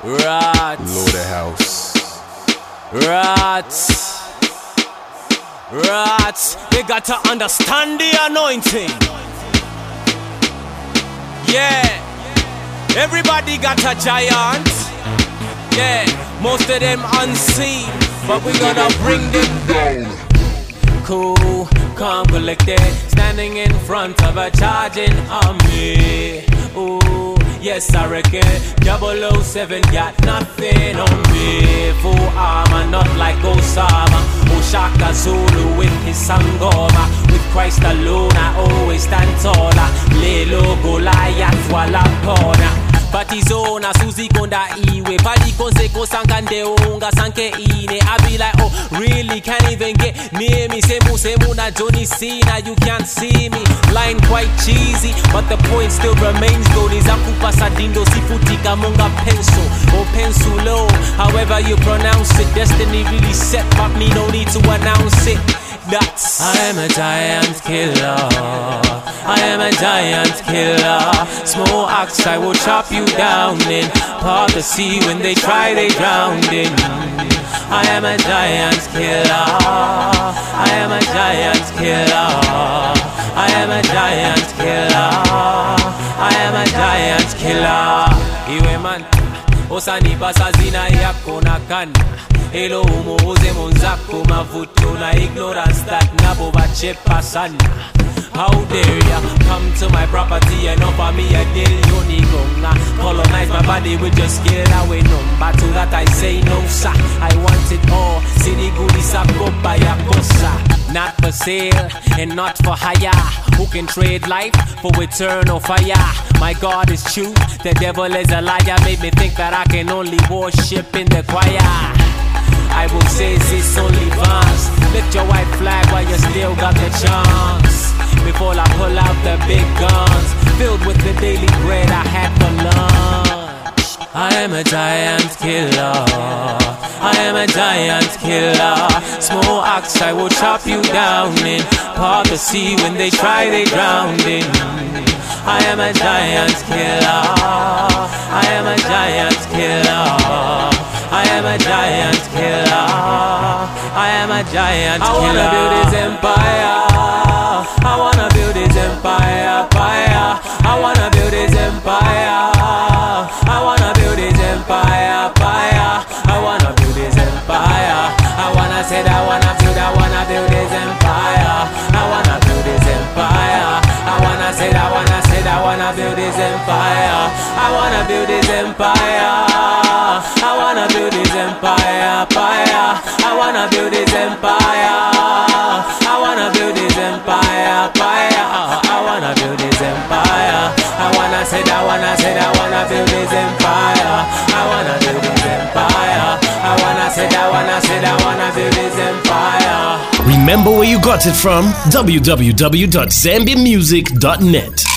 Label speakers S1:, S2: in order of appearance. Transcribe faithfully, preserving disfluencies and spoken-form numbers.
S1: Rats.
S2: Lord of House.
S1: Rats. Rats. They got to understand the anointing. Yeah. Everybody got a giant. Yeah. Most of them unseen, but we gonna bring them down. Cool, calm, collected, standing in front of a charging army. Ooh, yes I reckon double oh seven got nothing on me. Full armor, not like Osama or Shaka Zulu with his Sangoma. With Christ alone I always stand taller. Lelo Goliath wala pona. Batizona Suzy konda iwe Padi konse kosangande unga sanke ine I be like, oh really, can't even get near me. Semu semu na Johnny Cena, you can't see me. Line quite cheesy, but the point still remains though. Nizakupa sadindo sifutika monga pencil or pencilo, however you pronounce it. Destiny really set, but me no need to announce it. That's I am a giant killer. I am a giant killer. Small axe I will chop you down in. Part the sea when they try they drowned in. I am a giant killer. I am a giant killer. I am a giant killer. I am a giant killer. Iwe man osani pasa zina yako na kana. Hello umo uze monzako mavuto na ignorance that nabo bachepa sana. How dare ya come to my property and offer me a deal? You need gonna colonize my body with your skill. I wait number to that I say no sir. I want it all. City goody sako baya kosa. Not for sale and not for hire. Who can trade life for eternal fire? My God is true, the devil is a liar. Made me think that I can only worship in the choir. I will say it's only vance. Lift your white flag while you still got the chance. Before I pull out the big guns, filled with the daily bread I had for lunch. I am a giant killer. I am a giant killer. Small axe I will chop you down in. Part the sea when they try they drown in. I am a giant killer. I am a giant killer. I am a giant killer. I am a giant killer. I wanna build his empire. I wanna build his empire. Fire. I wanna build his empire. I wanna build his empire. Fire. I wanna build his empire. I wanna say that I wanna build. I wanna build his empire. I wanna build his empire. I wanna say that I wanna say that I wanna build his empire. I wanna build his empire. I wanna build his empire, fire. I wanna build his empire. I wanna build his empire, fire. I wanna build his empire. I wanna say that, wanna say that, wanna build his empire. I wanna build his empire. I wanna say that, wanna say that, wanna build his empire.
S3: Remember where you got it from? w w w dot zambia music dot net.